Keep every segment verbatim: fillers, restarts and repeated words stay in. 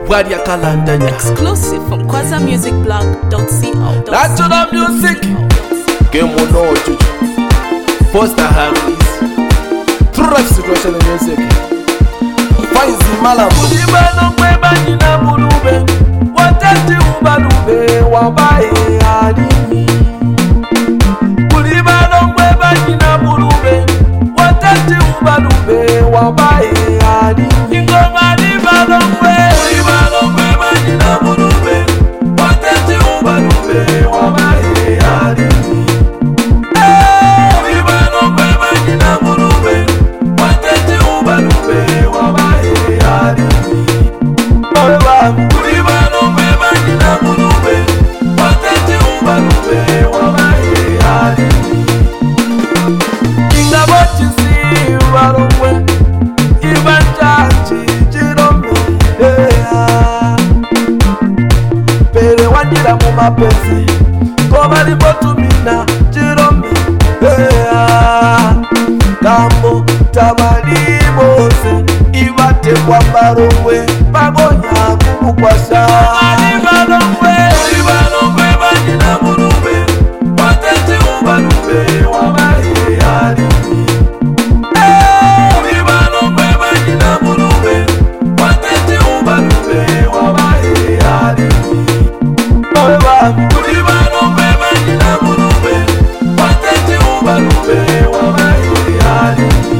Bwadia Kalandanya. Exclusive from kwaza music blog dot co. Natural music. Game on no juju. Foster Harris. True life situation in music. Faizi Malam. Kuliba no kweba nina mulube. Watati ubalube wabae adini. Kuliba no kweba nina mulube. Watati ubalube wabae adini. Ingoma liba no kweba. Kuliba no kweba nina mulube. Watati ubalube wabae adini. Kuliba no kweba nina mulube. Watati ubalube wabae adini. Kuliba no kweba nina mulube. Watati ubalube wabae adini. Ingabotisi warumwe. Ibanjaji jirombe. Pere wandira mu mapenzi. Koba libotumina jirombe. Kambo tabali bose. Ibate kwa barumwe. Pagonya kukukwasha. Alibalomwe. Alibalomwe banina mulube. Watete ubalube wabae adini. Alibalomwe banina mulube. Watete ubalube wabae adini. Alibalomwe banina mulube. Watete ubalube wabae adini.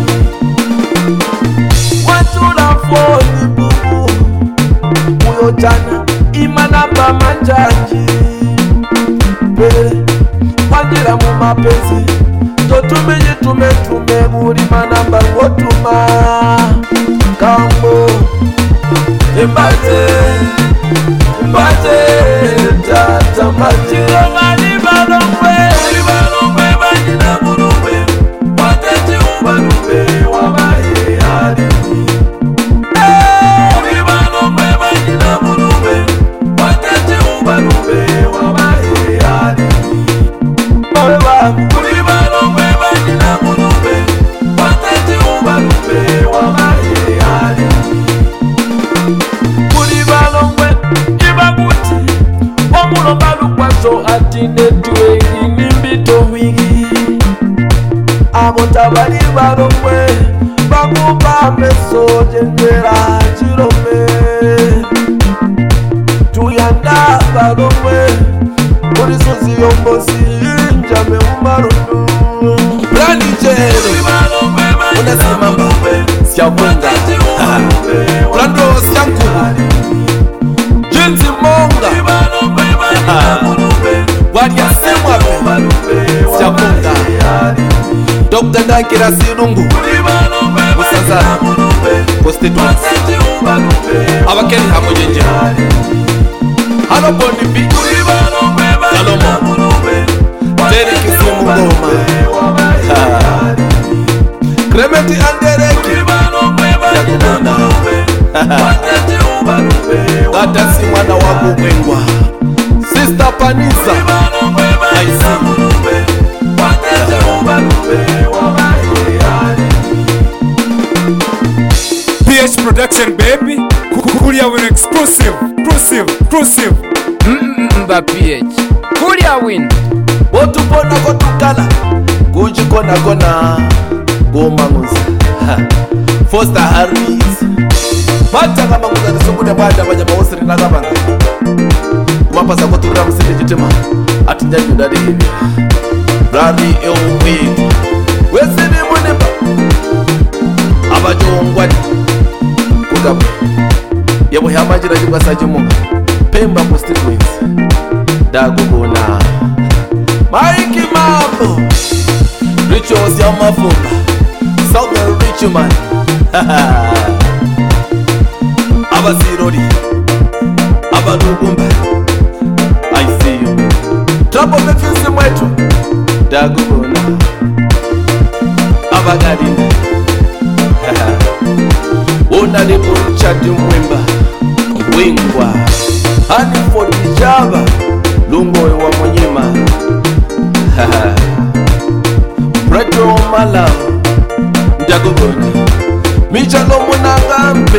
Watula foni bubu. Uyo jana imanamba manjaji. Pere wandira mu mapenzi. Totume jitume tume buri manamba ngotuma. Kambo Mbate Mbate Tata mbate Ngani balomwe Balomwe banina mulube. Watete ubalube wabae adini. Balomwe banina mulube. Watete ubalube wabae adini. Balomwe banina mulube. Watete ubalube wabae adini. Balomwe ibabuti. Omulomba lukwaso atine tuwe inimbito wigi. Amotabali balomwe. Bakuba meso jengera jirome. Tuyanda balomwe. Urisozi yombosi njame umarunu. Brandi jero unasimamba siyamunga. Brando siyankubu jinsi monga. Wadia semwape siyamunga. Dokta Ndakira Sirungu Musazana Constituency Abakeni Hamojenje Hano Bonibi Salomo Jerry Kisimu Goma Kremeti Andereki Yakubona Tata si mwana wabu mwengwa Sister Panisa Aisi P H Production baby. Kulia win exclusive, exclusive, exclusive. Mba P H Kulia win. Botu pona kotukala. Kuji kona kona. Goma nguza. Foster Harris. Mata kama nguza nisungune bada wanyama wosiri na kabanga. Kumapasa kutura msili jitima. Atinjani udadi hivi. Brady Elwin. Wesini munipa. Abajongwani Kugabu Yabo hamajira jibwa sajimunga Pemba constituency Dagubona Maiki Mambo Richos ya mafumba Southern Richman Abasirori Abadugumba I see you Trouble mefisi mwetu Dagubona Abagadina Ona lipo nchati mwemba Wingwa Haniford Java Lungoe wa Monyema Preto Malao Ndagogona Michalo Munagambe